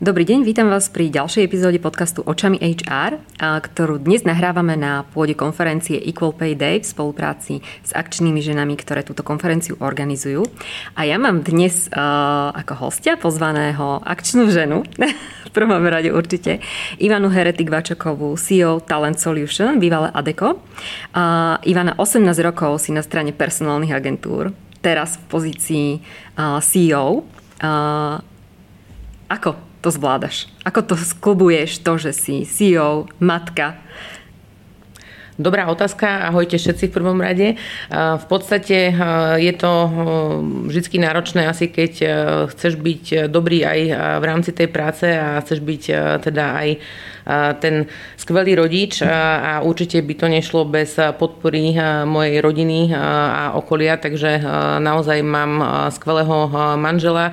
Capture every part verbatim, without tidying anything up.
Dobrý deň, vítam vás pri ďalšej epizóde podcastu Očami há er, ktorú dnes nahrávame na pôde konferencie Equal Pay Day v spolupráci s akčnými ženami, ktoré túto konferenciu organizujú. A ja mám dnes uh, ako hostia pozvaného akčnú ženu, v prvom rade určite, Ivanu Heretik-Vačokovú, sí í ó Talent Solution, bývalé Adecco. Uh, Ivana osemnásť rokov si na strane personálnych agentúr, teraz v pozícii uh, sí í ó. Uh, ako to zvládaš? Ako to sklubuješ, to, že si sí í ó, matka? Dobrá otázka, ahojte všetci v prvom rade. V podstate je to vždy náročné, asi keď chceš byť dobrý aj v rámci tej práce a chceš byť teda aj ten skvelý rodič a určite by to nešlo bez podpory mojej rodiny a okolia, takže naozaj mám skvelého manžela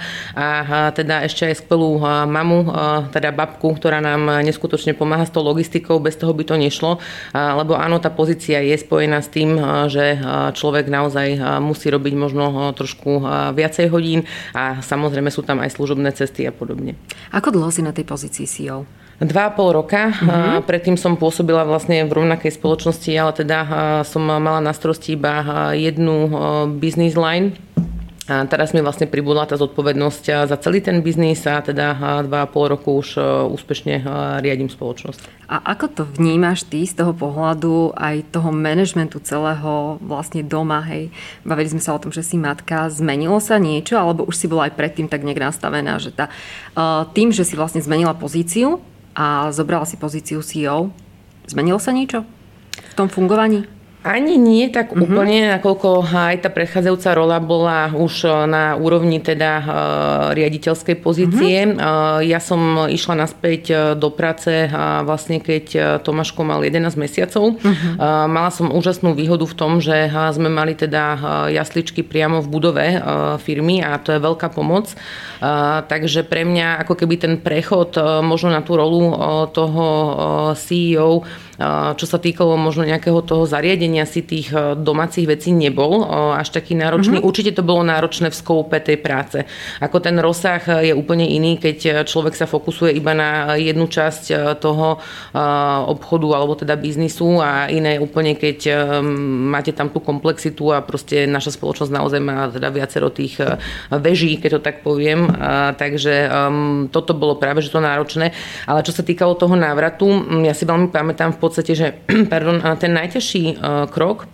a teda ešte aj skvelú mamu, teda babku, ktorá nám neskutočne pomáha s tou logistikou, bez toho by to nešlo, lebo áno, tá pozícia je spojená s tým, že človek naozaj musí robiť možno trošku viacej hodín a samozrejme sú tam aj služobné cesty a podobne. Ako dlho si na tej pozícii sí í ó? Dva a pol roka. Uh-huh. Predtým som pôsobila vlastne v rovnakej spoločnosti, ale teda som mala na starosti iba jednu business line. A teraz mi vlastne pribudla tá zodpovednosť za celý ten biznis a teda dva a pol roku už úspešne riadím spoločnosť. A ako to vnímaš ty z toho pohľadu aj toho manažmentu celého vlastne doma, hej? Bavili sme sa o tom, že si matka. Zmenilo sa niečo, alebo už si bola aj predtým tak nejak nastavená, že tá, tým, že si vlastne zmenila pozíciu a zobrala si pozíciu sí í ó, zmenilo sa niečo v tom fungovaní? Ani nie tak uh-huh. úplne, nakoľko aj tá predchádzajúca rola bola už na úrovni teda riaditeľskej pozície. Uh-huh. Ja som išla naspäť do práce vlastne keď Tomáško mal jedenásť mesiacov. Uh-huh. Mala som úžasnú výhodu v tom, že sme mali teda jasličky priamo v budove firmy a to je veľká pomoc. Takže pre mňa ako keby ten prechod možno na tú rolu toho sí í ó, čo sa týkalo možno nejakého toho zariadenia si tých domácich vecí nebol až taký náročný. Mm-hmm. Určite to bolo náročné v skópe tej práce. Ako ten rozsah je úplne iný, keď človek sa fokusuje iba na jednu časť toho obchodu alebo teda biznisu a iné úplne, keď máte tam tú komplexitu a proste naša spoločnosť naozaj má teda viacero tých veží, keď to tak poviem. Takže toto bolo práve že to náročné. Ale čo sa týkalo toho návratu, ja si veľmi pamätám v podstate, že pardon, ten najťažší uh, krok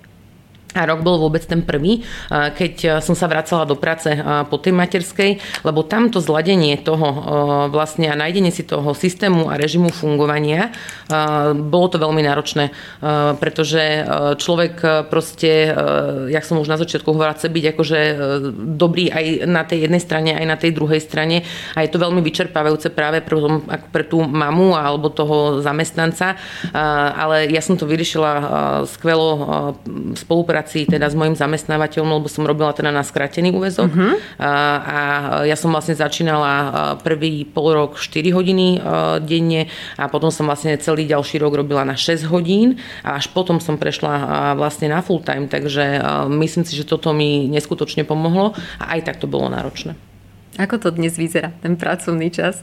a rok bol vôbec ten prvý, keď som sa vracala do práce po tej materskej, lebo tamto zladenie toho vlastne a nájdenie si toho systému a režimu fungovania, bolo to veľmi náročné, pretože človek proste, jak som už na začiatku hovorila, chce byť akože dobrý aj na tej jednej strane, aj na tej druhej strane a je to veľmi vyčerpávajúce práve pre, pre tú mamu alebo toho zamestnanca, ale ja som to vyriešila skvelo spolupráci teda s mojím zamestnávateľom, lebo som robila teda na skrátený úväzok. Uh-huh. A, a ja som vlastne začínala prvý pol rok štyri hodiny denne a potom som vlastne celý ďalší rok robila na šesť hodín a až potom som prešla vlastne na full time, takže myslím si, že toto mi neskutočne pomohlo a aj tak to bolo náročné. Ako to dnes vyzerá, ten pracovný čas?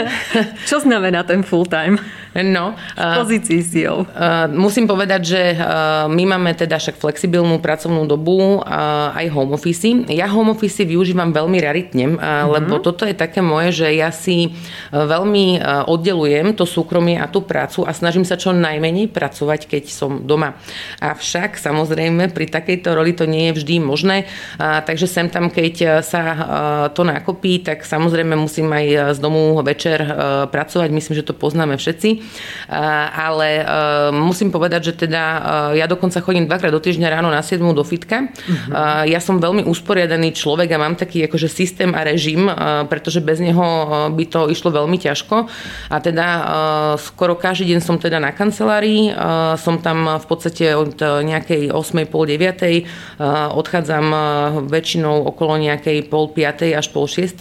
Čo znamená ten full time? No, v pozícii sí í ó. Uh, musím povedať, že uh, my máme teda však flexibilnú pracovnú dobu, uh, aj home office. Ja home office využívam veľmi raritne, uh, uh-huh. lebo toto je také moje, že ja si uh, veľmi uh, oddelujem to súkromie a tú prácu a snažím sa čo najmenej pracovať, keď som doma. Avšak samozrejme pri takejto roli to nie je vždy možné, uh, takže sem tam, keď sa uh, to nakopí, tak samozrejme musím aj z domu večer pracovať. Myslím, že to poznáme všetci. Ale musím povedať, že teda ja dokonca chodím dvakrát do týždňa ráno na siedmu do fitka. Uh-huh. Ja som veľmi usporiadaný človek a mám taký akože systém a režim, pretože bez neho by to išlo veľmi ťažko. A teda skoro každý deň som teda na kancelárii. Som tam v podstate od nejakej ôsmej, pol deviatej. Odchádzam väčšinou okolo nejakej pol piatej až pol šiestej.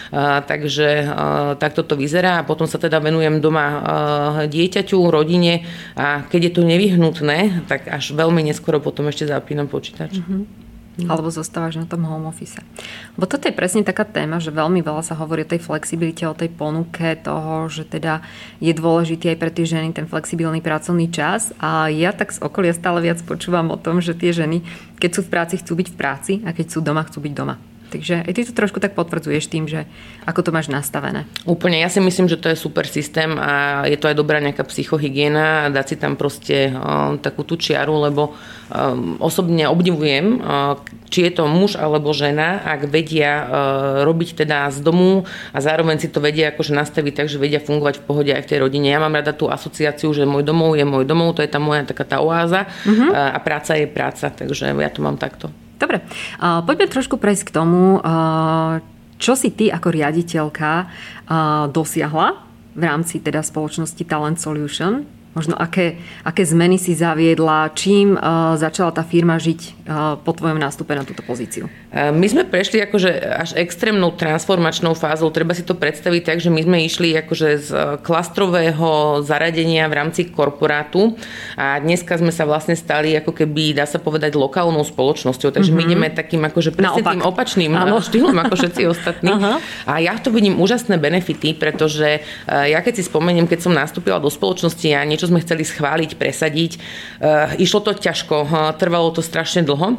Takže takto to vyzerá a potom sa teda venujem doma dieťaťu, rodine a keď je to nevyhnutné, tak až veľmi neskoro potom ešte zapínam počítač. Uh-huh. alebo zostávaš na tom home office. Lebo toto je presne taká téma, že veľmi veľa sa hovorí o tej flexibilite, o tej ponuke toho, že teda je dôležitý aj pre tie ženy ten flexibilný pracovný čas. A ja tak z okolia stále viac počúvam o tom, že tie ženy, keď sú v práci, chcú byť v práci a keď sú doma, chcú byť doma. Takže aj ty to trošku tak potvrdzuješ tým, že ako to máš nastavené. Úplne, ja si myslím, že to je super systém a je to aj dobrá nejaká psychohygiena, dať si tam proste uh, takú tú čiaru, lebo um, osobne obdivujem, uh, či je to muž alebo žena, ak vedia uh, robiť teda z domu a zároveň si to vedia akože nastaviť tak, že vedia fungovať v pohode aj v tej rodine. Ja mám rada tú asociáciu, že môj domov je môj domov, to je tá moja taká tá oáza uh-huh. uh, a práca je práca, takže ja to mám takto. Dobre, uh, poďme trošku prejsť k tomu, uh, čo si ty ako riaditeľka uh, dosiahla v rámci teda spoločnosti Talent Solution. Možno aké, aké zmeny si zaviedla, čím uh, začala tá firma žiť uh, po tvojom nástupe na túto pozíciu? My sme prešli akože až extrémnou transformačnou fázou. Treba si to predstaviť tak, že my sme išli akože z klastrového zaradenia v rámci korporátu a dneska sme sa vlastne stali ako keby, dá sa povedať, lokálnou spoločnosťou. Takže mm-hmm. my ideme takým akože presne tým opačným ano. štýlom ako všetci ostatní. Uh-huh. A ja to vidím úžasné benefity, pretože ja keď si spomeniem, keď som nastúpila do spoločnosti a niečo sme chceli schváliť, presadiť, išlo to ťažko, trvalo to strašne dlho.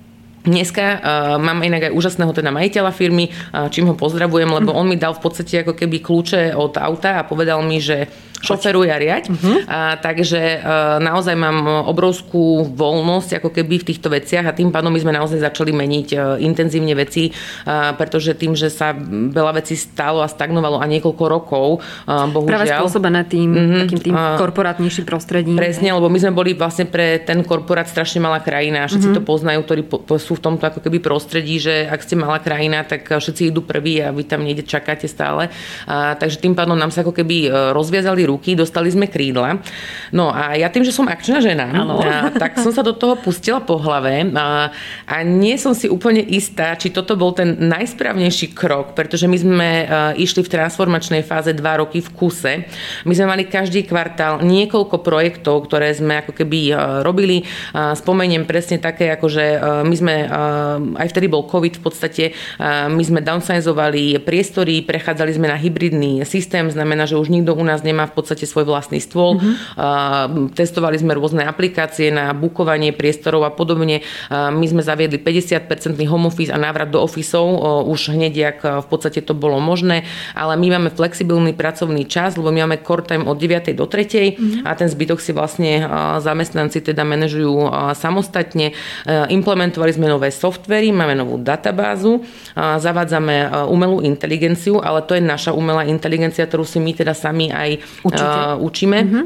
Dneska uh, mám inak aj úžasného teda majiteľa firmy, uh, čím ho pozdravujem, lebo on mi dal v podstate ako keby kľúče od auta a povedal mi, že šoferuj a riaď. Uh-huh. A, takže uh, naozaj mám obrovskú voľnosť ako keby v týchto veciach a tým pádom my sme naozaj začali meniť uh, intenzívne veci, uh, pretože tým, že sa veľa vecí stálo a stagnovalo a niekoľko rokov, uh, bohužiaľ. Práve spôsobené tým, uh-huh. takým tým uh, korporátnejším prostredím. Presne, lebo my sme boli vlastne pre ten korporát strašne malá krajina a všetci uh-huh. to poznajú, ktorí po, po, sú v tomto ako keby prostredí, že ak ste malá krajina, tak všetci idú prví a vy tam niekde čakáte stále. A, takže tým pádom nám sa ako keby rozviazali ruky, dostali sme krídla. No a ja tým, že som akčná žena, a, tak som sa do toho pustila po hlave a, a nie som si úplne istá, či toto bol ten najsprávnejší krok, pretože my sme a, išli v transformačnej fáze dva roky v kuse. My sme mali každý kvartál niekoľko projektov, ktoré sme ako keby a, robili. A, spomeniem presne také, ako že a, my sme aj vtedy bol COVID v podstate, my sme downsizovali priestory, prechádzali sme na hybridný systém, znamená, že už nikto u nás nemá v podstate svoj vlastný stôl. Mm-hmm. Testovali sme rôzne aplikácie na bukovanie priestorov a podobne. My sme zaviedli päťdesiat percent home office a návrat do ofisov už hneď, jak v podstate to bolo možné, ale my máme flexibilný pracovný čas, lebo my máme core time od deviatej do tretej mm-hmm. a ten zbytok si vlastne zamestnanci teda manažujú samostatne. Implementovali sme nové softvery, máme novú databázu, zavádzame umelú inteligenciu, ale to je naša umelá inteligencia, ktorú si my teda sami aj uh, učíme. Mm-hmm.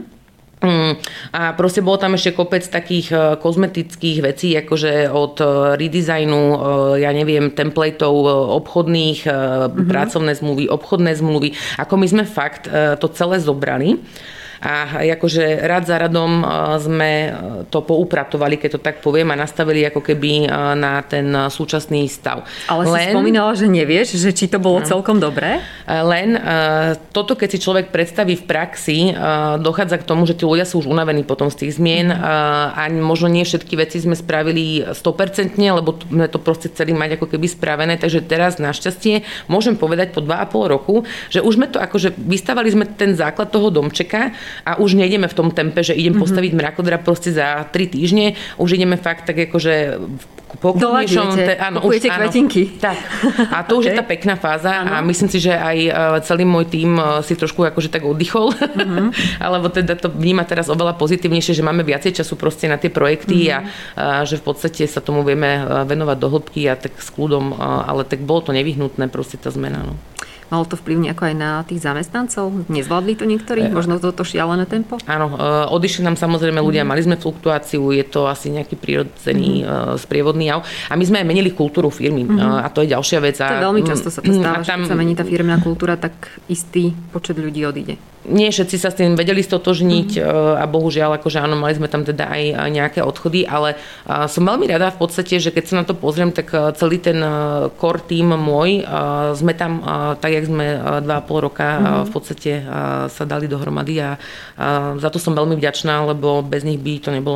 A proste bolo tam ešte kopec takých kozmetických vecí, akože od redesignu, ja neviem, templateov obchodných, mm-hmm. pracovné zmluvy, obchodné zmluvy. Ako my sme fakt to celé zobrali. A akože rad za radom sme to poupratovali, keď to tak poviem, a nastavili ako keby na ten súčasný stav. Ale len, si spomínala, že nevieš, že či to bolo no, celkom dobré? Len toto, keď si človek predstaví v praxi, dochádza k tomu, že tí ľudia sú už unavení potom z tých zmien mm. a možno nie všetky veci sme spravili sto percent, lebo sme to proste chceli mať ako keby spravené, takže teraz našťastie môžem povedať po dva a pol roku, že už sme to akože vystavali sme ten základ toho domčeka a už nejdeme v tom tempe, že idem postaviť mrakodráp proste za tri týždne. Už ideme fakt tak akože pokojnejšom. Te, áno, kupujete kvetinky. Tak. A to okay. už je tá pekná fáza áno. a myslím si, že aj celý môj tím si trošku akože tak oddychol. Mm-hmm. Alebo teda to vníma teraz oveľa pozitívnejšie, že máme viacej času proste na tie projekty mm-hmm. a, a že v podstate sa tomu vieme venovať do hĺbky a tak s kľudom, ale tak bolo to nevyhnutné proste tá zmena. No. Malo to vplyv nejako aj na tých zamestnancov? Nezvládli to niektorí? Možno toto šialené tempo? Áno, odišli nám samozrejme ľudia, mali sme fluktuáciu, je to asi nejaký prírodzený mm-hmm. sprievodný jav. A my sme aj menili kultúru firmy mm-hmm. a to je ďalšia vec. To je veľmi často sa to stáva, tam, že keď sa mení tá firmná kultúra, tak istý počet ľudí odíde. Nie všetci sa s tým vedeli stotožniť mm-hmm. a bohužiaľ, akože áno, mali sme tam teda aj nejaké odchody, ale som veľmi rada v podstate, že keď sa na to pozriem, tak celý ten core team môj, sme tam tak, jak sme dva a pol roka mm-hmm. v podstate sa dali dohromady a za to som veľmi vďačná, lebo bez nich by to nebolo možné.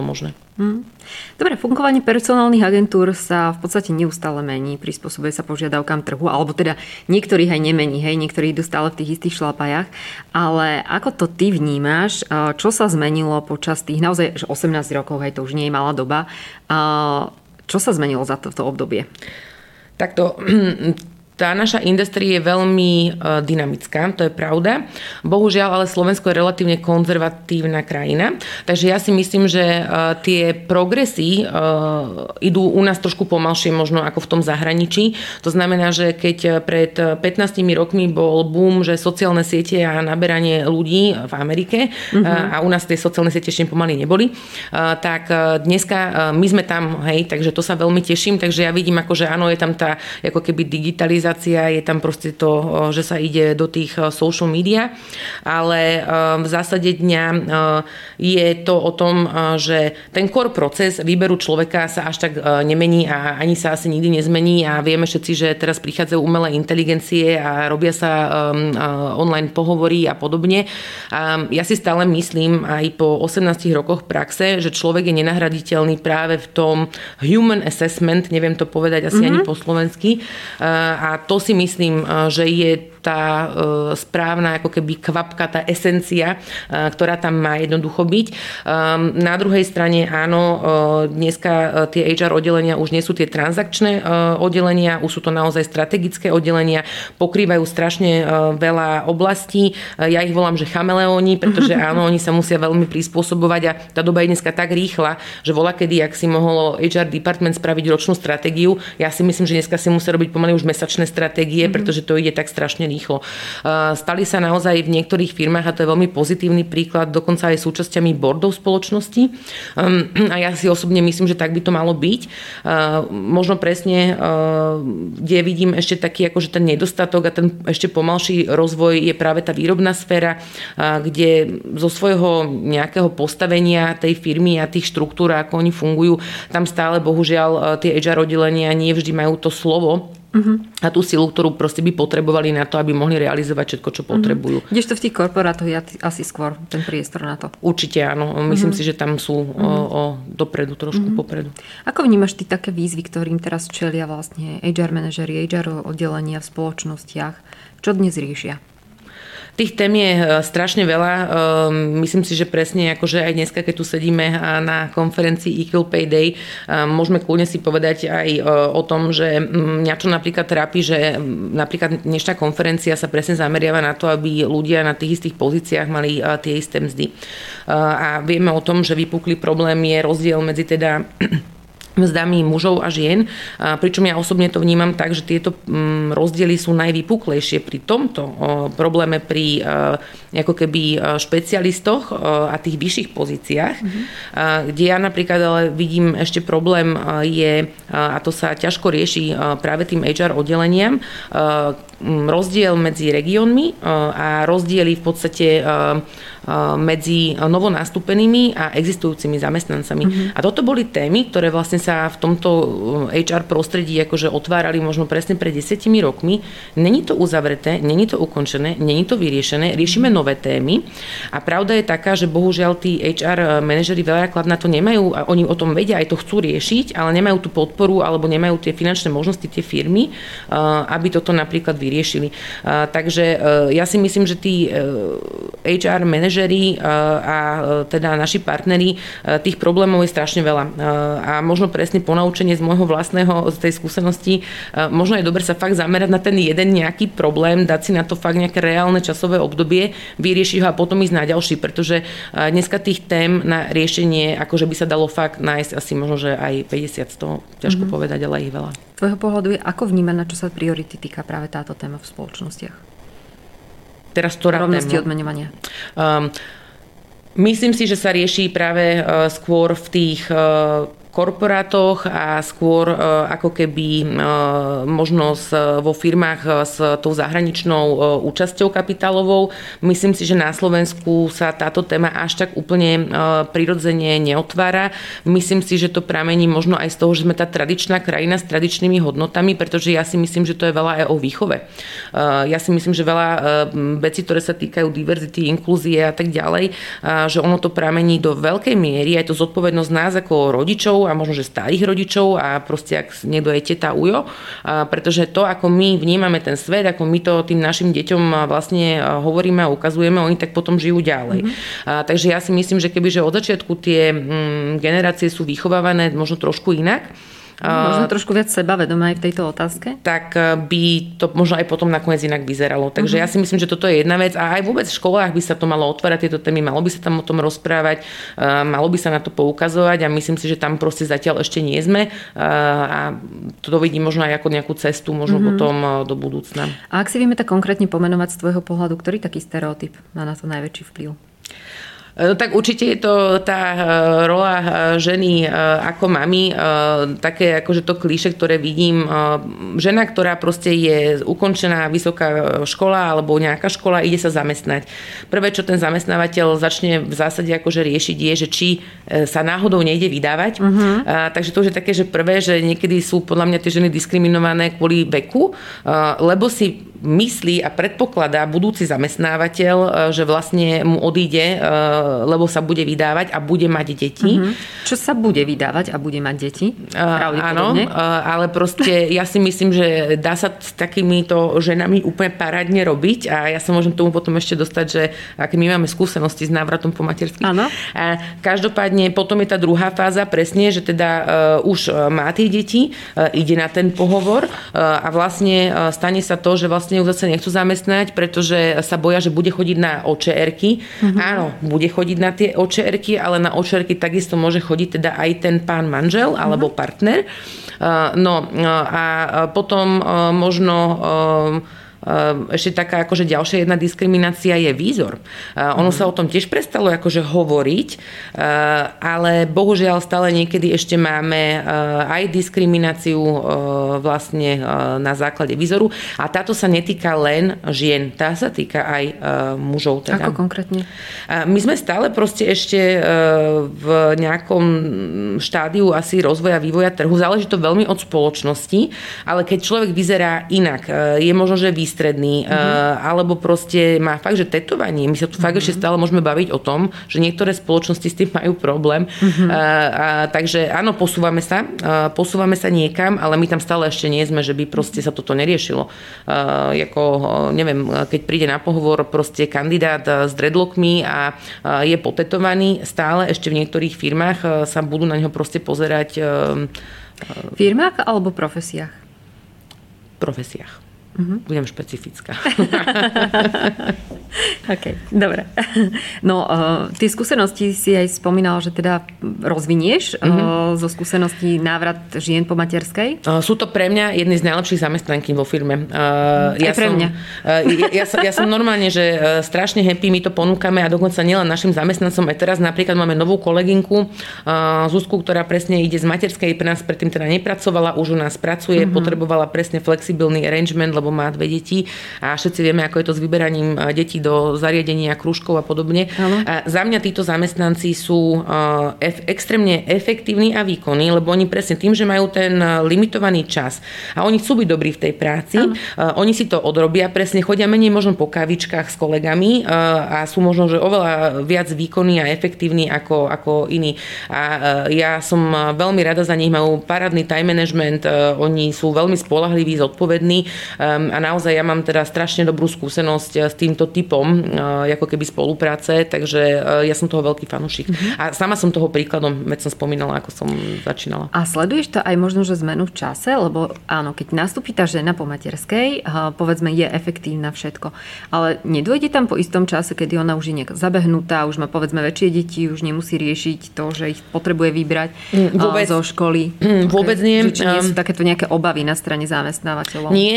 Hmm. Dobre, fungovanie personálnych agentúr sa v podstate neustále mení, prispôsobuje sa požiadavkám trhu, alebo teda niektorých aj nemení, hej, niektorí idú stále v tých istých šlapajach, ale ako to ty vnímaš, čo sa zmenilo počas tých naozaj osemnásť rokov, hej, to už nie je malá doba, čo sa zmenilo za toto obdobie? Takto... Tá naša industria je veľmi uh, dynamická, to je pravda. Bohužiaľ, ale Slovensko je relatívne konzervatívna krajina, takže ja si myslím, že uh, tie progresy uh, idú u nás trošku pomalšie možno ako v tom zahraničí. To znamená, že keď pred pätnástimi rokmi bol boom, že sociálne siete a naberanie ľudí v Amerike uh-huh. uh, a u nás tie sociálne siete ešte pomaly neboli, uh, tak uh, dneska uh, my sme tam, hej, takže to sa veľmi teším, takže ja vidím, ako, že áno, je tam tá ako keby digitalizácia, je tam proste to, že sa ide do tých social media, ale v zásade dňa je to o tom, že ten core proces výberu človeka sa až tak nemení a ani sa asi nikdy nezmení a vieme všetci, že teraz prichádzajú umelé inteligencie a robia sa online pohovory a podobne. Ja si stále myslím aj po osemnástich rokoch praxe, že človek je nenahraditeľný práve v tom human assessment, neviem to povedať asi mm-hmm. ani po slovensky, a to si myslím, že je tá správna ako keby kvapka, tá esencia, ktorá tam má jednoducho byť. Na druhej strane áno, dneska tie há er oddelenia už nie sú tie transakčné oddelenia, už sú to naozaj strategické oddelenia, pokrývajú strašne veľa oblastí. Ja ich volám, že chameleóni, pretože áno, oni sa musia veľmi prispôsobovať a tá doba je dneska tak rýchla, že voľakedy, ak si mohol há er department spraviť ročnú stratégiu, ja si myslím, že dneska si musia robiť pomaly už mesačné stratégie, mm-hmm. pretože to ide tak strašne rýchlo. Stali sa naozaj v niektorých firmách, a to je veľmi pozitívny príklad, dokonca aj súčasťami boardov spoločnosti. A ja si osobne myslím, že tak by to malo byť. Možno presne, kde vidím ešte taký akože ten nedostatok a ten ešte pomalší rozvoj je práve tá výrobná sféra, kde zo svojho nejakého postavenia tej firmy a tých štruktúr, ako oni fungujú, tam stále bohužiaľ tie há er oddelenia nie vždy majú to slovo. Uh-huh. A tú silu, ktorú proste by potrebovali na to, aby mohli realizovať všetko, čo potrebujú. Uh-huh. Kdežto v tých korporátoch je asi skôr ten priestor na to? Určite áno. Myslím uh-huh. si, že tam sú uh-huh. o, o dopredu, trošku uh-huh. popredu. Ako vnímaš ty také výzvy, ktorým teraz čelia vlastne há er manažeri, há er oddelenia v spoločnostiach? Čo dnes riešia? Tých tém je strašne veľa. Myslím si, že presne akože aj dneska, keď tu sedíme na konferencii Equal Pay Day, môžeme kľudne si povedať aj o tom, že mňa čo napríklad trápi, že napríklad dnešná konferencia sa presne zameriava na to, aby ľudia na tých istých pozíciách mali tie isté mzdy. A vieme o tom, že vypukli problém je rozdiel medzi teda mzdami mužov a žien, pričom ja osobne to vnímam tak, že tieto rozdiely sú najvypuklejšie pri tomto probléme pri ako keby špecialistoch a tých vyšších pozíciách, mm-hmm. kde ja napríklad ale vidím ešte problém je, a to sa ťažko rieši práve tým há er oddeleniam, rozdiel medzi regiónmi a rozdiely v podstate medzi novonastúpenými a existujúcimi zamestnancami. Mm-hmm. A toto boli témy, ktoré vlastne sa v tomto há er prostredí akože otvárali možno presne pred desiatimi rokmi. Není to uzavreté, není to ukončené, není to vyriešené, riešime nové témy a pravda je taká, že bohužiaľ tí há er manažeri veľakrát na to nemajú, a oni o tom vedia, aj to chcú riešiť, ale nemajú tú podporu alebo nemajú tie finančné možnosti, tie firmy, aby toto napríklad vyriešili. Takže ja si myslím, že tí há er manažeri a teda naši partneri, tých problémov je strašne veľa. A možno presne ponaučenie z môjho vlastného, z tej skúsenosti, možno je dobre sa fakt zamerať na ten jeden nejaký problém, dať si na to fakt nejaké reálne časové obdobie, vyriešiť ho a potom ísť na ďalší, pretože dneska tých tém na riešenie, akože by sa dalo fakt nájsť asi možno, že aj päťdesiat, sto, ťažko mm-hmm. povedať, ale ich veľa. Tvojho pohľadu je, ako vnímať, na čo sa priority týka práve táto téma v spoločnostiach? Teraz to rovnosti odmeňovania. Um, Myslím si, že sa rieši práve skôr v tých korporátoch a skôr ako keby možno vo firmách s tou zahraničnou účasťou kapitálovou. Myslím si, že na Slovensku sa táto téma až tak úplne prirodzene neotvára. Myslím si, že to pramení možno aj z toho, že sme tá tradičná krajina s tradičnými hodnotami, pretože ja si myslím, že to je veľa aj o výchove. Ja si myslím, že veľa vecí, ktoré sa týkajú diverzity, inklúzie a tak ďalej, že ono to pramení do veľkej miery, aj to zodpovednosť nás ako rodičov a možno, že starých rodičov a proste ak niekto je teta ujo, pretože to, ako my vnímame ten svet, ako my to tým našim deťom vlastne hovoríme a ukazujeme, oni tak potom žijú ďalej. Mm-hmm. Takže ja si myslím, že kebyže od začiatku tie generácie sú vychovávané možno trošku inak, možno trošku viac sebavedomé aj v tejto otázke? Tak by to možno aj potom nakoniec inak vyzeralo. Takže uh-huh. ja si myslím, že toto je jedna vec a aj vôbec v školách by sa to malo otvárať, tieto témy, malo by sa tam o tom rozprávať, malo by sa na to poukazovať a myslím si, že tam proste zatiaľ ešte nie sme a to vidím možno aj ako nejakú cestu možno uh-huh. potom do budúcna. A ak si vieme tak konkrétne pomenovať z tvojho pohľadu, ktorý taký stereotyp má na to najväčší vplyv? No tak určite je to tá rola ženy ako mami, také akože to klíše, ktoré vidím. Žena, ktorá proste je ukončená vysoká škola alebo nejaká škola, ide sa zamestnať. Prvé, čo ten zamestnávateľ začne v zásade akože riešiť, je, že či sa náhodou nejde vydávať. Uh-huh. Takže to už je také, že prvé, že niekedy sú podľa mňa tie ženy diskriminované kvôli veku, lebo si myslí a predpokladá budúci zamestnávateľ, že vlastne mu odíde, lebo sa bude vydávať a bude mať deti. Mm-hmm. Čo sa bude vydávať a bude mať deti? Áno, ale proste ja si myslím, že dá sa s takýmito ženami úplne parádne robiť a ja sa môžem tomu potom ešte dostať, že aké my máme skúsenosti s návratom po materských. Áno. Každopádne potom je tá druhá fáza presne, že teda už má tie deti, ide na ten pohovor a vlastne stane sa to, že vlastne ju zase nechcú zamestnať, pretože sa boja, že bude chodiť na ó čé erky. Mm-hmm. Áno, bude chodiť na tie ó čé erky, ale na ó čé erky takisto môže chodiť teda aj ten pán manžel mm-hmm. alebo partner. No a potom možno ešte taká akože ďalšia jedna diskriminácia je výzor. Ono sa o tom tiež prestalo akože hovoriť, ale bohužiaľ stále niekedy ešte máme aj diskrimináciu vlastne na základe výzoru a táto sa netýka len žien, tá sa týka aj mužov. Teda. Ako konkrétne? My sme stále proste ešte v nejakom štádiu asi rozvoja, vývoja trhu. Záleží to veľmi od spoločnosti, ale keď človek vyzerá inak, je možno, že stredný, mm-hmm. alebo proste má fakt, že tetovanie. My sa tu mm-hmm. fakt ešte stále môžeme baviť o tom, že niektoré spoločnosti s tým majú problém. Mm-hmm. A, a, takže áno, posúvame sa. A, posúvame sa niekam, ale my tam stále ešte nie sme, že by proste sa toto neriešilo. A, ako, neviem, keď príde na pohovor proste kandidát s dreadlockmi a, a je potetovaný, stále ešte v niektorých firmách sa budú na neho proste pozerať. V firmách alebo profesiách? V profesiách. Uh-huh. Budem špecifická. OK, dobre. No, uh, tie skúsenosti si aj spomínal, že teda rozvinieš uh-huh. uh, zo skúseností návrat žien po materskej? Uh, sú to pre mňa jedny z najlepších zamestnankyň vo firme. Uh, aj ja pre som, mňa. Uh, ja, ja, som, ja som normálne, že uh, strašne happy, my to ponúkame a dokonca nielen našim zamestnancom. Aj teraz napríklad máme novú kolegynku, uh, Zuzku, ktorá presne ide z materskej, pre nás predtým teda nepracovala, už u nás pracuje, uh-huh. potrebovala presne flexibilný arrangement, lebo má dve deti a všetci vieme, ako je to s vyberaním detí do zariadenia, krúžkov a podobne. A za mňa títo zamestnanci sú ef- extrémne efektívni a výkonní, lebo oni presne tým, že majú ten limitovaný čas a oni chcú byť dobrí v tej práci, uh, oni si to odrobia, presne chodia menej možno po kavičkách s kolegami uh, a sú možno, že oveľa viac výkonní a efektívni ako, ako iní. A uh, ja som veľmi rada za nich, majú parádny time management, uh, oni sú veľmi spoľahliví, zodpovední um, a naozaj ja mám teda strašne dobrú skúsenosť s týmto typom ako keby spolupráce, takže ja som toho veľký fanúšik. Uh-huh. A sama som toho príkladom, veď som spomínala, ako som začínala. A sleduješ to aj možno, že zmenu v čase? Lebo áno, keď nastúpi tá žena po materskej, povedzme, je efektívna všetko. Ale nedôjde tam po istom čase, kedy ona už je nejak zabehnutá, už má povedzme väčšie deti, už nemusí riešiť to, že ich potrebuje vybrať vôbec, zo školy. Vôbec nie. Že či nie sú takéto nejaké obavy na strane zamestnávateľov? Nie, tam skôr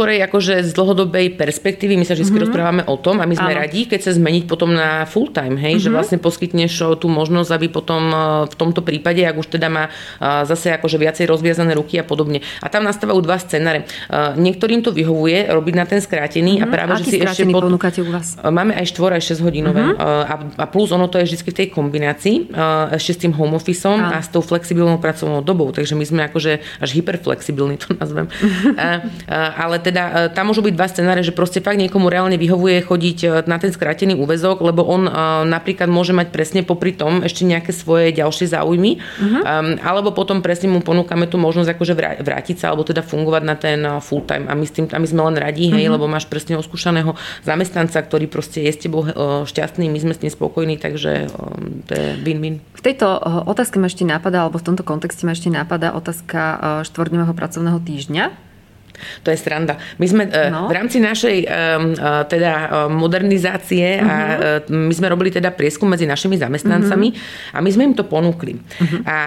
ktorej akože z dlhodobej perspektívy my sa vždy mm-hmm. rozprávame o tom a my sme Áno. radi, keď sa zmeniť potom na full time, hej, mm-hmm. že vlastne poskytneš tú možnosť, aby potom v tomto prípade, ak už teda má zase akože viacej rozviazané ruky a podobne. A tam nastávajú dva scenáre. Niektorým to vyhovuje robiť na ten skrátený mm-hmm. a práve, Aký že si ešte pod... ponúkate u vás? Máme aj štvor, aj šesť hodinové mm-hmm. a, a plus ono to je vždy v tej kombinácii ešte s tým home officeom a, a s tou flexibilnou pracovnou dobou, takže my sme akože až hyperflexibilní, to nazvem. a, a, ale teda tam môžu byť dva scenáre, že proste fakt niekomu reálne vyhovuje chodiť na ten skrátený úväzok, lebo on a, napríklad môže mať presne popri tom ešte nejaké svoje ďalšie záujmy, uh-huh. a, alebo potom presne mu ponúkame tú možnosť akože vrátiť sa, alebo teda fungovať na ten full time. A my, s tým, a my sme len radi, hej, uh-huh. lebo máš presne oskúšaného zamestnanca, ktorý proste je s tebou šťastný, my sme s ním spokojní, takže to je win-win. V tejto otázke ma ešte napadá, alebo v tomto kontexte ma ešte napadá otázka štvordňového pracovného týždňa. To je sranda. My sme no. v rámci našej teda modernizácie uh-huh. a my sme robili teda prieskum medzi našimi zamestnancami uh-huh. a my sme im to ponúkli. Uh-huh. A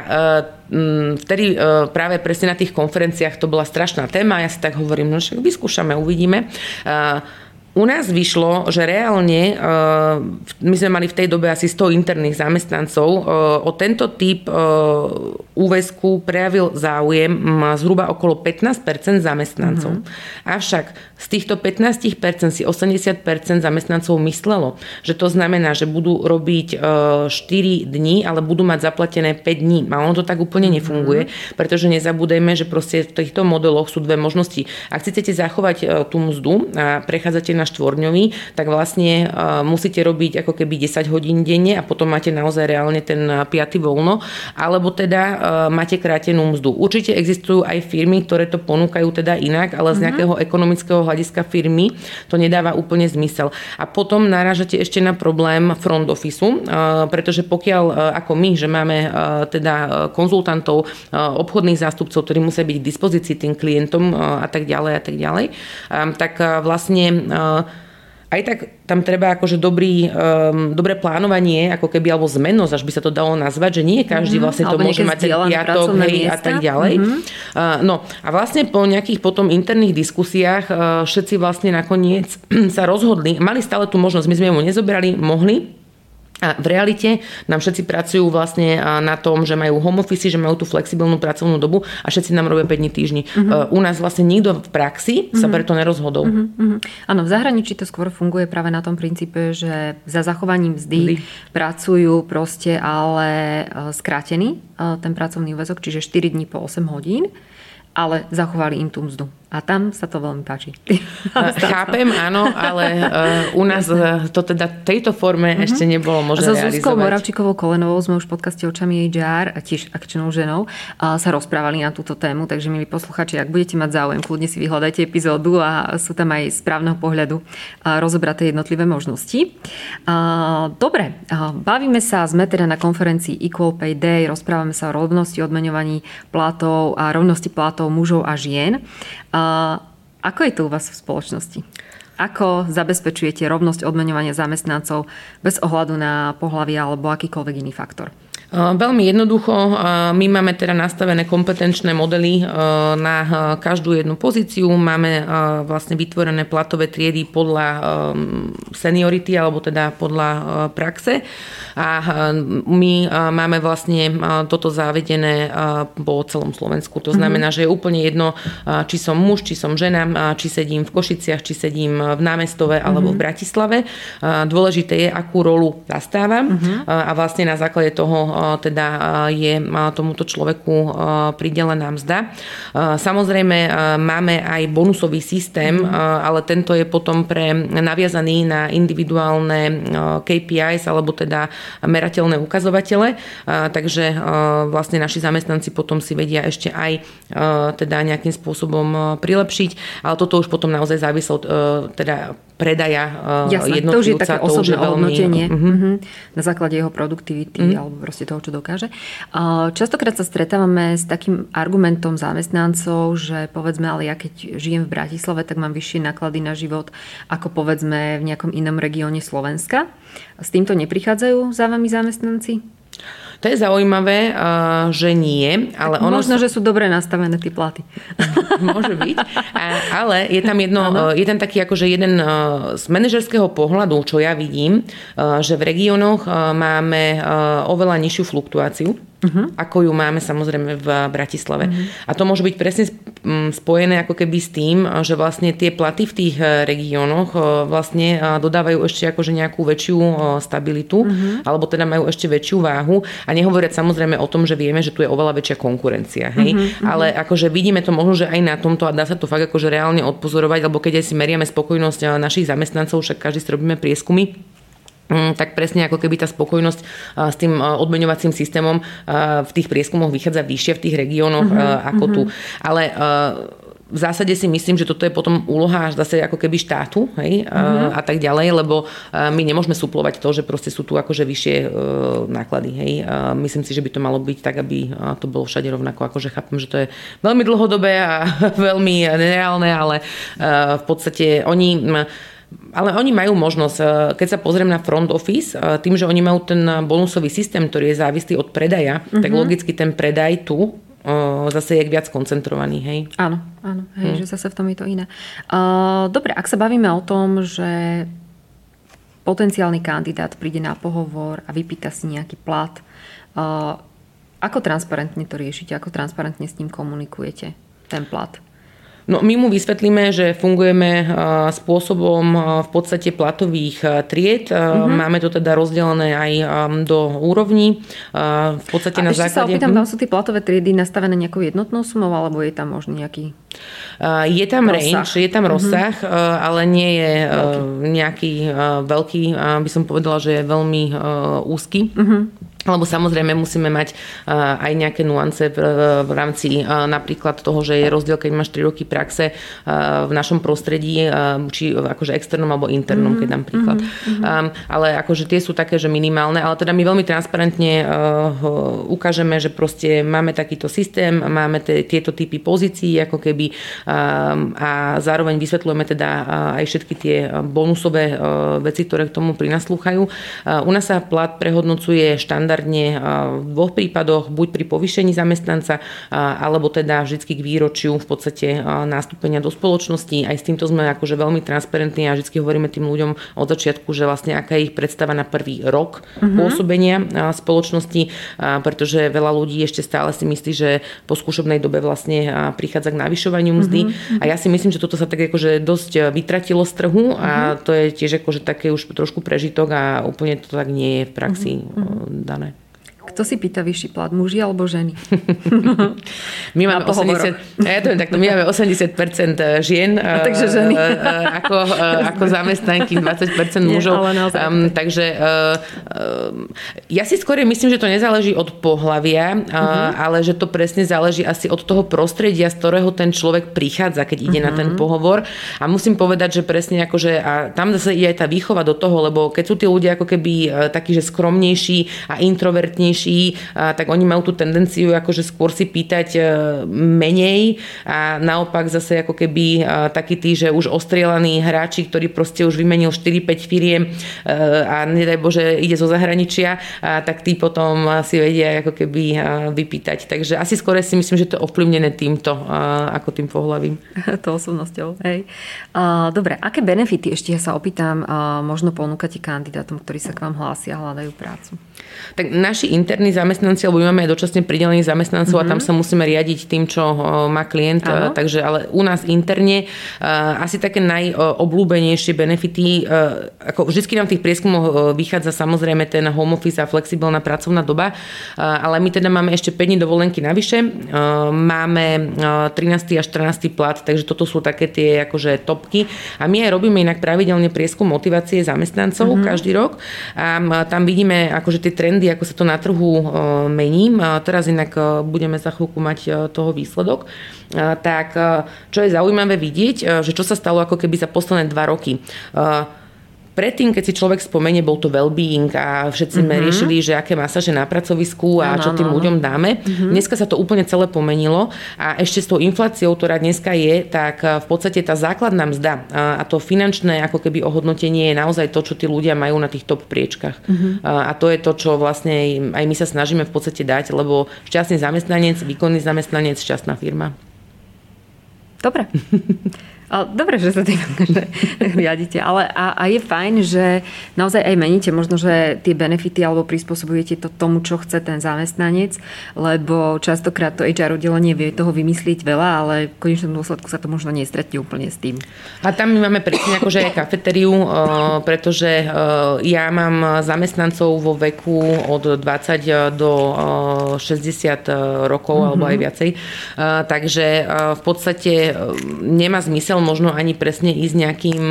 vtedy práve presne na tých konferenciách to bola strašná téma. Ja si tak hovorím, no však vyskúšame, uvidíme. U nás vyšlo, že reálne my sme mali v tej dobe asi sto interných zamestnancov. O tento typ úväzku prejavil záujem zhruba okolo pätnásť percent zamestnancov. Mm-hmm. Avšak z týchto pätnásť percent si osemdesiat percent zamestnancov myslelo, že to znamená, že budú robiť štyri dni, ale budú mať zaplatené päť dní. A ono to tak úplne nefunguje, mm-hmm. pretože nezabúdajme, že proste v týchto modeloch sú dve možnosti. Ak chcete zachovať tú mzdu a prechádzate na štvorňový, tak vlastne uh, musíte robiť ako keby desať hodín denne a potom máte naozaj reálne ten piaty voľno, alebo teda uh, máte krátenú mzdu. Určite existujú aj firmy, ktoré to ponúkajú teda inak, ale z nejakého mm-hmm. ekonomického hľadiska firmy to nedáva úplne zmysel. A potom narážate ešte na problém front office, uh, pretože pokiaľ uh, ako my, že máme uh, teda konzultantov, uh, obchodných zástupcov, ktorí musia byť k dispozícii tým klientom uh, a tak ďalej a tak ďalej, um, tak uh, vlastne uh, aj tak tam treba akože dobrý, um, dobré plánovanie, ako keby, alebo zmennosť, až by sa to dalo nazvať, že nie každý vlastne to mm-hmm. môže mať ten piatok, hej, a tak ďalej. Mm-hmm. Uh, no a vlastne po nejakých potom interných diskusiách uh, všetci vlastne nakoniec sa rozhodli, mali stále tú možnosť, my sme mu nezobrali, mohli. A v realite nám všetci pracujú vlastne na tom, že majú home office, že majú tú flexibilnú pracovnú dobu a všetci nám robia päť dní týždni. Uh-huh. U nás vlastne nikto v praxi uh-huh. sa preto nerozhodol. Áno, uh-huh. uh-huh. V zahraničí to skôr funguje práve na tom princípe, že za zachovaním mzdy, mzdy. pracujú proste ale skrátený ten pracovný úväzok, čiže štyri dní po osem hodín, ale zachovali im tú mzdu. A tam sa to veľmi páči. Chápem, áno, ale uh, u nás uh, to teda v tejto forme uh-huh. ešte nebolo možné realizovať. So Zuzkou Moravčíkovou Kolenovou sme už v podcaste Očami há er, tiež akčnou ženou, uh, sa rozprávali na túto tému, takže milí posluchači, ak budete mať záujem, kľudne si vyhľadajte epizódu a sú tam aj z právneho pohľadu uh, rozobraté jednotlivé možnosti. Uh, dobre, uh, bavíme sa, sme teda na konferencii Equal Pay Day, rozprávame sa o rovnosti odmeňovaní platov a rovnosti platov mužov a žien. Uh, ako je to u vás v spoločnosti? Ako zabezpečujete rovnosť odmeňovania zamestnancov bez ohľadu na pohlavie alebo akýkoľvek iný faktor? Veľmi jednoducho, my máme teda nastavené kompetenčné modely na každú jednu pozíciu, máme vlastne vytvorené platové triedy podľa seniority alebo teda podľa praxe a my máme vlastne toto zavedené po celom Slovensku. To znamená, že je úplne jedno, či som muž, či som žena, či sedím v Košiciach, či sedím v Námestove alebo v Bratislave. Dôležité je, akú rolu zastávam a vlastne na základe toho teda je tomuto človeku pridelená mzda. Samozrejme máme aj bonusový systém, ale tento je potom pre naviazaný na individuálne ká pé ís alebo teda merateľné ukazovatele, takže vlastne naši zamestnanci potom si vedia ešte aj teda nejakým spôsobom prilepšiť, ale toto už potom naozaj závisí od teda predaja Jasné, jednotlivca. To už je také osobné hodnotenie uh-huh. na základe jeho produktivity uh-huh. alebo proste toho, čo dokáže. Častokrát sa stretávame s takým argumentom zamestnancov, že povedzme, ale ja keď žijem v Bratislave, tak mám vyššie náklady na život ako povedzme v nejakom inom regióne Slovenska. S týmto neprichádzajú za vami zamestnanci? To je zaujímavé, že nie. Ale ono možno, sa... že sú dobre nastavené tie platy. Môže byť. Ale je tam, jedno, je tam taký akože jeden z manažerského pohľadu, čo ja vidím, že v regiónoch máme oveľa nižšiu fluktuáciu. Uh-huh. Ako ju máme samozrejme v Bratislave. Uh-huh. A to môže byť presne spojené ako keby s tým, že vlastne tie platy v tých regiónoch vlastne dodávajú ešte akože nejakú väčšiu stabilitu, uh-huh. alebo teda majú ešte väčšiu váhu a nehovoriať samozrejme o tom, že vieme, že tu je oveľa väčšia konkurencia. Hej? Uh-huh. Ale akože vidíme to možno, že aj na tomto a dá sa to fakt akože reálne odpozorovať, lebo keď aj si meriame spokojnosť našich zamestnancov, však každý si robíme prieskumy, tak presne ako keby tá spokojnosť s tým odmeňovacím systémom v tých prieskumoch vychádza vyššie v tých regiónoch uh-huh, ako uh-huh. tu. Ale v zásade si myslím, že toto je potom úloha zase ako keby štátu, hej, uh-huh. a tak ďalej, lebo my nemôžeme suplovať to, že proste sú tu akože vyššie náklady. Hej. Myslím si, že by to malo byť tak, aby to bolo všade rovnako. Akože chápem, že to je veľmi dlhodobé a veľmi nereálne, ale v podstate oni... Ale oni majú možnosť, keď sa pozriem na front office, tým, že oni majú ten bonusový systém, ktorý je závislý od predaja, uh-huh. tak logicky ten predaj tu zase je viac koncentrovaný, hej? Áno, áno, hej, hmm. že zase v tom je to iné. Dobre, ak sa bavíme o tom, že potenciálny kandidát príde na pohovor a vypýta si nejaký plat, ako transparentne to riešite? Ako transparentne s ním komunikujete ten plat? No, my mu vysvetlíme, že fungujeme spôsobom v podstate platových tried. Mm-hmm. Máme to teda rozdelené aj do úrovní. V podstate a na ešte základe... sa opýtam, tam sú tie platové triedy nastavené nejakou jednotnou sumou, alebo je tam možno nejaký Je tam rozsah. range, je tam rozsah, mm-hmm. ale nie je veľký. nejaký veľký, by som povedala, že je veľmi úzky. Mm-hmm. Lebo samozrejme musíme mať uh, aj nejaké nuance v, v rámci uh, napríklad toho, že je rozdiel, keď máš tri roky praxe uh, v našom prostredí, uh, či akože externom alebo internom, mm-hmm. keď dám príklad. Mm-hmm. Um, ale akože tie sú také, že minimálne, ale teda my veľmi transparentne uh, ukážeme, že proste máme takýto systém, máme te, tieto typy pozícií, ako keby um, a zároveň vysvetľujeme teda uh, aj všetky tie bonusové uh, veci, ktoré k tomu prinaslúchajú. Uh, u nás sa plat prehodnocuje štandardne v dvoch prípadoch, buď pri povýšení zamestnanca, alebo teda vždycky k výročiu v podstate nástupenia do spoločnosti. Aj s týmto sme akože veľmi transparentní a vždycky hovoríme tým ľuďom od začiatku, že vlastne aká je ich predstava na prvý rok mm-hmm. pôsobenia spoločnosti, pretože veľa ľudí ešte stále si myslí, že po skúšobnej dobe vlastne prichádza k navyšovaniu mzdy. Mm-hmm. A ja si myslím, že toto sa tak akože dosť vytratilo z trhu a mm-hmm. to je tiež akože také už trošku prežitok a úplne to tak nie je v praxi mm-hmm. dané. Kto si pýta vyšší plat, muži alebo ženy? My máme osemdesiat, ja to viem takto, my máme osemdesiat percent žien a takže ženy. ako, ako zamestnanky, dvadsať percent mužov. Nie, um, takže uh, ja si skôr myslím, že to nezáleží od pohlavia, uh-huh. uh, ale že to presne záleží asi od toho prostredia, z ktorého ten človek prichádza, keď ide uh-huh. na ten pohovor. A musím povedať, že presne akože, a tam zase je aj tá výchova do toho, lebo keď sú tí ľudia ako keby uh, takí, že skromnejší a introvertnejší, tak oni majú tú tendenciu akože skôr si pýtať menej a naopak zase ako keby takí tí, že už ostrielaní hráči, ktorí proste už vymenil štyri päť firiem a nedaj Bože ide zo zahraničia, tak tí potom si vedia ako keby vypýtať. Takže asi skôr si myslím, že to je ovplyvnené týmto ako tým pohlavím. To osobnosťou, hej. Dobre, aké benefity, ešte ja sa opýtam, možno ponúkate kandidátom, ktorí sa k vám hlásia a hľadajú prácu? Tak naši interní zamestnanci, alebo my máme aj dočasne pridelených zamestnancov mm-hmm. a tam sa musíme riadiť tým, čo má klient. Áno. Takže ale u nás interne asi také najobľúbenejšie benefity, ako vždycky nám v tých prieskumoch vychádza samozrejme ten home office a flexibilná pracovná doba, ale my teda máme ešte päť dní dovolenky navyše, máme trinásty a štrnásty plat, takže toto sú také tie akože topky a my aj robíme inak pravidelne prieskum motivácie zamestnancov mm-hmm. každý rok a tam vidíme akože tie trendy, ako sa to na trhu mení. Teraz inak budeme za chvíľku mať toho výsledok. Tak čo je zaujímavé vidieť, že čo sa stalo ako keby za posledné dva roky. Predtým, keď si človek spomenie, bol to well-being a všetci sme mm-hmm. riešili, že aké masáže na pracovisku a no, čo tým no, ľuďom dáme. Mm-hmm. Dneska sa to úplne celé pomenilo a ešte s tou infláciou, ktorá dneska je, tak v podstate tá základná mzda a to finančné ako keby ohodnotenie je naozaj to, čo tí ľudia majú na tých top priečkach. Mm-hmm. A to je to, čo vlastne aj my sa snažíme v podstate dať, lebo šťastný zamestnanec, výkonný zamestnanec, šťastná firma. Dobre. Dobre, že sa tým riadite, ale a, a je fajn, že naozaj aj meníte možno, že tie benefity alebo prispôsobujete to tomu, čo chce ten zamestnanec, lebo častokrát to há er oddelenie vie toho vymyslieť veľa, ale v konečnom dôsledku sa to možno nestretne úplne s tým. A tam my máme presne akože aj kafetériu, pretože ja mám zamestnancov vo veku od dvadsať do šesťdesiat rokov mm-hmm. alebo aj viacej. Takže v podstate nemá zmysel možno ani presne ísť nejakým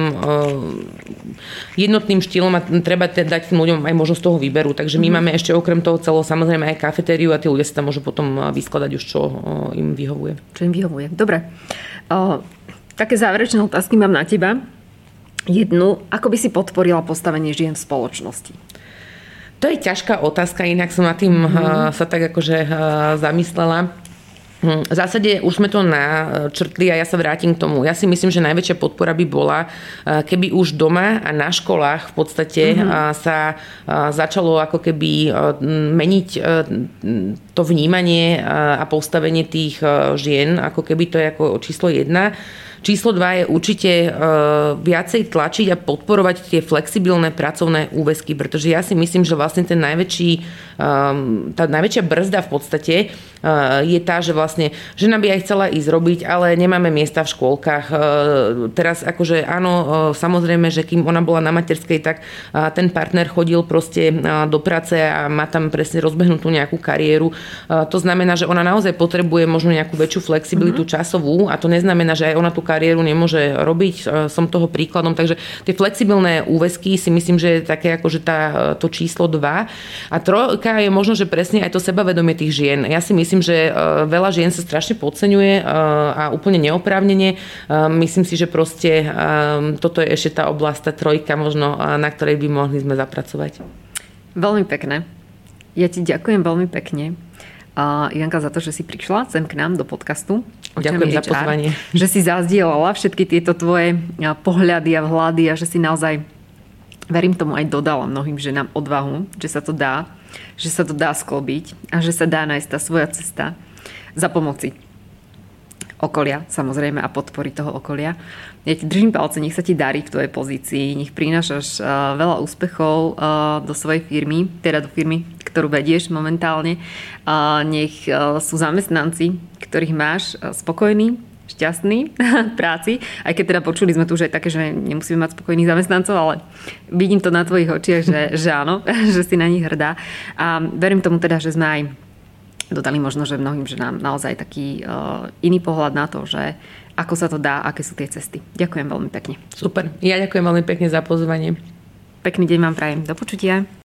uh, jednotným štýlom a treba te, dať tým ľuďom aj možnosť toho výberu. Takže my mm. máme ešte okrem toho celého samozrejme aj kafetériu a tí ľudia si tam môžu potom vyskladať už, čo uh, im vyhovuje. Čo im vyhovuje. Dobre. Uh, také záverečné otázky mám na teba. Jednu, ako by si podporila postavenie žien v spoločnosti? To je ťažká otázka, inak som nad tým mm. uh, sa tak akože uh, zamyslela. V zásade už sme to načrtli a ja sa vrátim k tomu. Ja si myslím, že najväčšia podpora by bola, keby už doma a na školách v podstate mm-hmm. sa začalo ako keby meniť to vnímanie a postavenie tých žien, ako keby to je ako číslo jedna. Číslo dva je určite uh, viacej tlačiť a podporovať tie flexibilné pracovné úväzky, pretože ja si myslím, že vlastne ten najväčší, um, tá najväčšia brzda v podstate uh, je tá, že vlastne žena by aj chcela ísť robiť, ale nemáme miesta v škôlkach. Uh, teraz akože áno, uh, samozrejme, že kým ona bola na materskej, tak uh, ten partner chodil proste uh, do práce a má tam presne rozbehnutú nejakú kariéru. Uh, to znamená, že ona naozaj potrebuje možno nejakú väčšiu flexibilitu mm-hmm. časovú a to neznamená, že aj ona tú kariéru nemôže robiť, som toho príkladom, takže tie flexibilné úväzky si myslím, že je také ako, že tá, to číslo dva a trojka je možno, že presne aj to sebavedomie tých žien. Ja si myslím, že veľa žien sa strašne podceňuje a úplne neoprávnene. Myslím si, že proste toto je ešte tá oblasť, tá trojka možno, na ktorej by mohli sme zapracovať. Veľmi pekné. Ja ti ďakujem veľmi pekne. Uh, Janka, za to, že si prišla sem k nám do podcastu. Ďakujem za pozvanie. Že si zazdielala všetky tieto tvoje pohľady a vhľady a že si naozaj, verím tomu, aj dodala mnohým ženám odvahu, že sa to dá, že sa to dá sklobiť a že sa dá nájsť tá svoja cesta za pomoci okolia, samozrejme, a podpory toho okolia. Ja ti držím palce, nech sa ti darí v tvojej pozícii, nech prinášaš uh, veľa úspechov uh, do svojej firmy, teda do firmy, ktorú vedieš momentálne. Uh, nech uh, sú zamestnanci, ktorých máš uh, spokojní, šťastní v práci. Aj keď teda počuli sme tu, že je také, že nemusíme mať spokojných zamestnancov, ale vidím to na tvojich očiach, že, že áno, že si na nich hrdá. A verím tomu teda, že sme aj dodali možno, že mnohým ženám naozaj taký uh, iný pohľad na to, že ako sa to dá, aké sú tie cesty. Ďakujem veľmi pekne. Super. Ja ďakujem veľmi pekne za pozvanie. Pekný deň vám prajem. Do počutia.